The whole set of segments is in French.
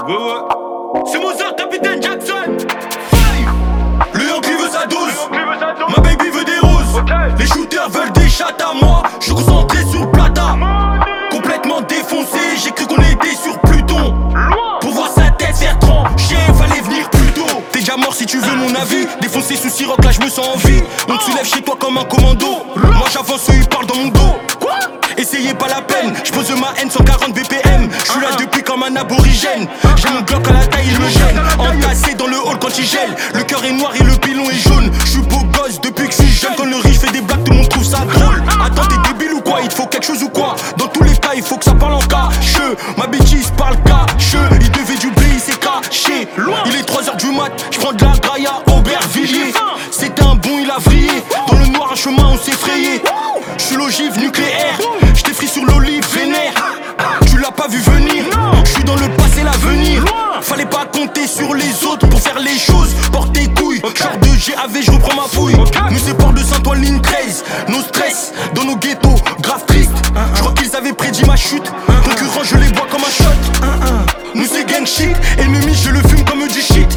Ouais, ouais. C'est Mozart, capitaine Jackson. Five. Le Yankee veut sa dose. Ma baby veut des roses. Les shooters veulent des chattes à moi. Je suis concentré sur le plata. Complètement défoncé, j'ai cru qu'on était sur Pluton. Pour voir sa tête faire trancher, fallait venir plus tôt. T'es déjà mort si tu veux mon avis. Défoncé sous Siroc, là je me sens en vie. On te soulève chez toi comme un commando. Moi j'avance, eux ils parlent dans mon dos. Essayez pas la peine, j'pose ma haine 140 BPM. J'suis là depuis comme un aborigène. J'ai mon bloc à la taille, il me gêne. Entassé dans le hall quand il gèle. Le cœur est noir et le pilon est jaune. J'suis beau gosse depuis que j'suis jeune. Quand le riche fait des blagues, tout le monde trouve ça drôle. Attends, t'es débile ou quoi? Il te faut quelque chose ou quoi? Dans tous les cas, il faut que ça parle en cacheux. Ma bêtise parle cacheux. Il devait du blé, il s'est caché. Il est 3h du mat, j'prends de la graille à Aubervilliers. C'était un bon, il a vrillé. Dans le noir, un chemin, on s'est frayé. J'suis l'ogive nucléaire. J't'ai pris sur l'olive vénère. Tu l'as pas vu venir. J'suis dans le passé, l'avenir. Fallait pas compter sur les autres pour faire les choses. Porte tes couilles, genre de GAV, je reprends ma fouille. Nous c'est port de Saint-Ouen, ligne 13. Nos stress dans nos ghettos, grave triste. J'crois qu'ils avaient prédit ma chute. Concurrents, je les bois comme un shot. Nous c'est gang shit. Ennemi, je le fume comme du shit.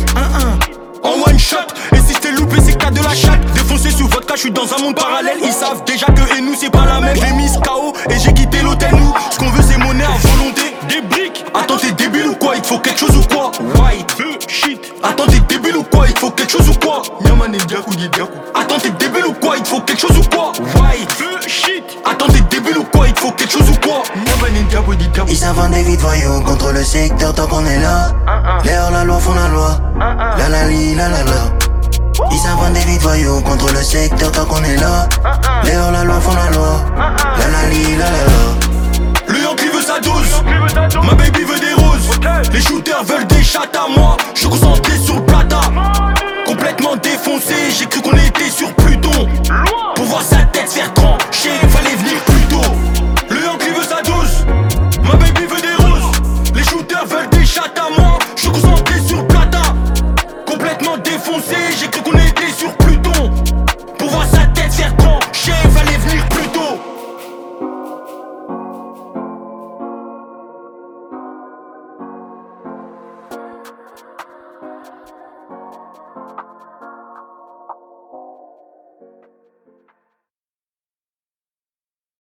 En one shot, et si j't'ai loupé c'est que t'as de la chatte. Défoncé sous vodka, j'suis dans un monde parallèle. Ils savent déjà que et nous c'est pas la même. J'ai mis KO et j'ai quitté l'hôtel. Nous, ce qu'on veut c'est monnaie à volonté. Des briques. Attends, t'es débile ou quoi? Il te faut quelque chose ou quoi? White shit. Attends, t'es débile ou quoi? Il te faut quelque chose ou quoi? Yaman et Diakou, Diakou. Attends, t'es débile ou quoi? Il te faut quelque chose ou quoi? White shit. Attends, t'es débile ou quoi? Il te faut quelque chose ou quoi? Yaman et Diakou, Diakou. Ils savent des vides voyous contre le secteur tant qu'on est là. Les hors la loi font la loi. La la li, la la la. Ils savent des vides voyous contre le secteur tant qu'on est là. Les hors la loi font la loi. La la li, la la la. Le Yankee veut sa dose. Ma baby veut des roses. Les shooters veulent des chattes à moi. Je suis concentré sur le plata. Complètement défoncé, j'ai cru qu'on était sur Pluton. Pour voir sa tête faire trancher, fallait venir plus tôt. Le Yankee veut sa dose. Ma baby veut des roses. Les shooters veulent des chattes à moi.